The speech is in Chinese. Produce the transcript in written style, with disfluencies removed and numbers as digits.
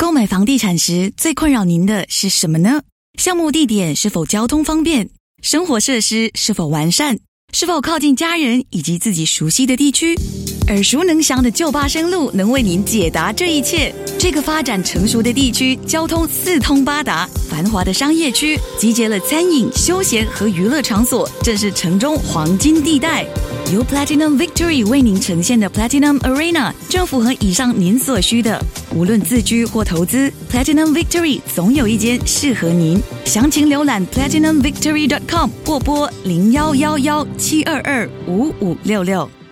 购买房地产时最困扰您的是什么呢？项目地点是否交通方便？生活设施是否完善？是否靠近家人以及自己熟悉的地区？耳熟能详的旧巴生路能为您解答这一切。这个发展成熟的地区，交通四通八达，繁华的商业区集结了餐饮、休闲和娱乐场所，正是城中黄金地带。由 Platinum Victory 为您呈现的 Platinum Arena 正符合以上您所需的。无论自居或投资， Platinum Victory 总有一间适合您。详情浏览 PlatinumVictory.com 或拨0111-722-5566。